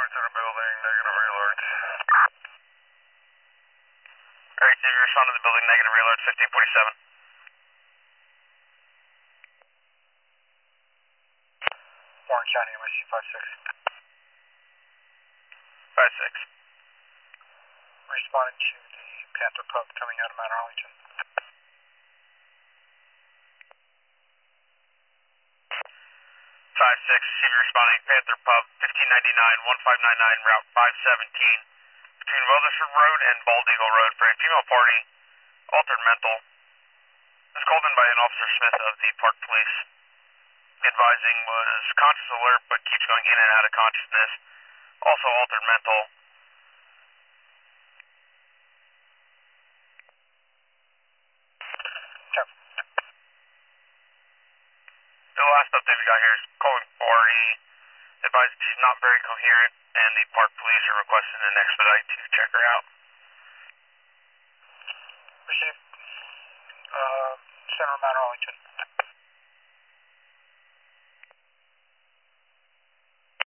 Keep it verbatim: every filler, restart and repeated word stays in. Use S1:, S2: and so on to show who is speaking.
S1: alerts in a building, negative re-alerts. Alright, Steve, you respond to the building, negative re-alerts, fifteen forty-seven.
S2: Orange County, M S C five six.
S1: five six.
S2: Responding to the Panther Pub coming out of Mount Arlington.
S1: five six, receive you responding, Panther Pub, fifteen ninety-nine, fifteen ninety-nine, Route five seventeen, between Weathersford Road and Bald Eagle Road for a female party, altered mental. This called in by an Officer Smith of the Park Police. Advising was conscious alert but keeps going in and out of consciousness. Also altered mental.
S2: Okay.
S1: The last update we got here is calling party. Advised she's not very coherent and the Park Police are requesting an expedite to check her out.
S2: Received. Uh, Center of Mount Arlington.